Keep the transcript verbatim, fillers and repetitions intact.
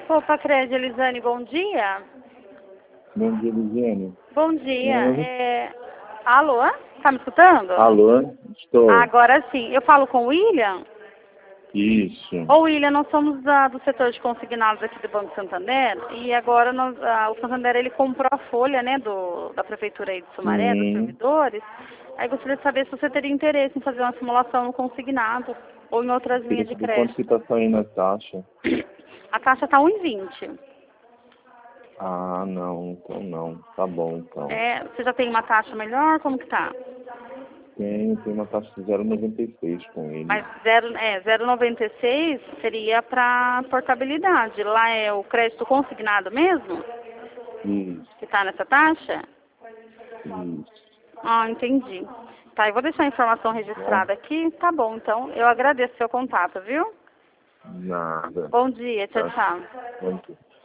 Opa, Crédito, Elisane, bom dia. Bom dia, Lisiane. Bom dia. Uhum. É... Alô? Tá me escutando? Alô, estou. Agora sim. Eu falo com o William? Isso. Ô, William, nós somos da, do setor de consignados aqui do Banco Santander e agora nós, ah, o Santander ele comprou a folha, né, do, da Prefeitura aí de Sumaré, dos Sim. servidores. Aí gostaria de saber se você teria interesse em fazer uma simulação no consignado ou em outras Queria linhas de saber quanto que crédito. tá saindo a taxa. A taxa está um vírgula vinte. Ah, não, então não. Tá bom, então. É, você já tem uma taxa melhor? Como que tá? Tem, tem uma taxa de zero vírgula noventa e seis com ele. Mas zero, é, zero vírgula noventa e seis seria para portabilidade. Lá é o crédito consignado mesmo? Isso, Que está nessa taxa? isso. Ah, entendi. Tá, eu vou deixar a informação registrada aqui. Tá bom, então. Eu agradeço o seu contato, viu? Nada. Bom dia, tchau, Tá. tchau. Bom dia.